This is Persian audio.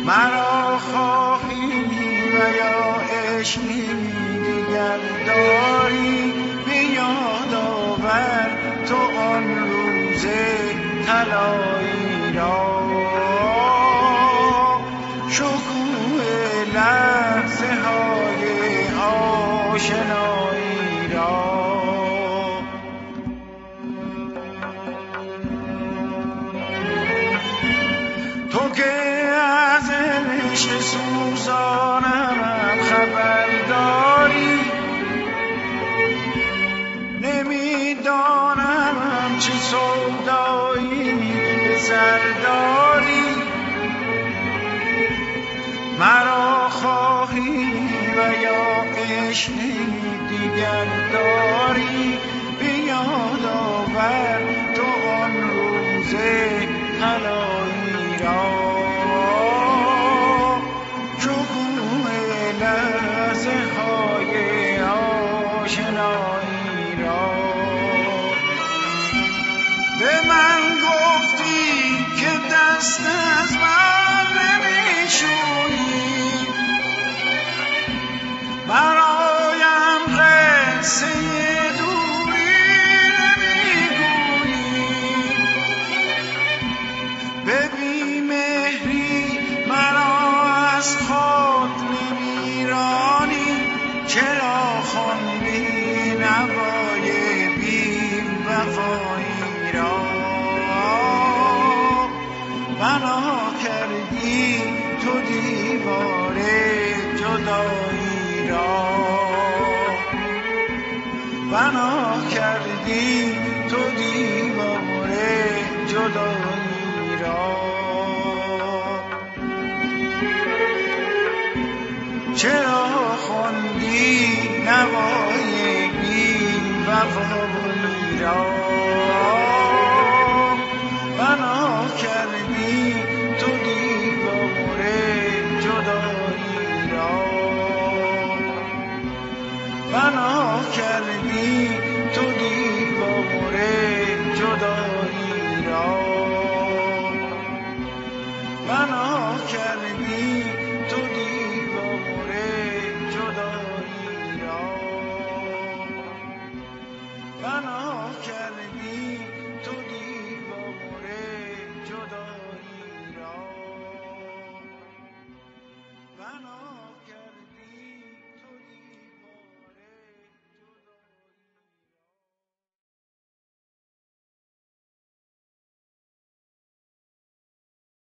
مرا خواهی و یا عشقی دیگر داری، به یاد آور تو آن روز طلایی را، شکوه لحظه های آشنایی را. تو که از عشق سوزانم خبر داری، نمیدانم چه سودایی به سر داری. مرا خواهی و یا عشقی دیگر داری، به یاد آور تو آن روز طلایی را، شکوه لحظه های آشنایی را. به من گفتی که دست از من نمیشویی، برایم قصه دوری نمیگویی، به بیمهری مرا از خود نمیرانی، چرا خواندی نوای بی وفایی را. بنا کردی تو دیوار جدایی را، بنا کردی تو دیوار جدایی را. چرا خواندی نوای بی وفایی را، بنا کردی تو دیوار جدایی را، بنا کردی تو دیوار جدایی را، بنا کردی تو دیوار جدایی را، بنا کردی تو دیوار جدایی را، بنا کردی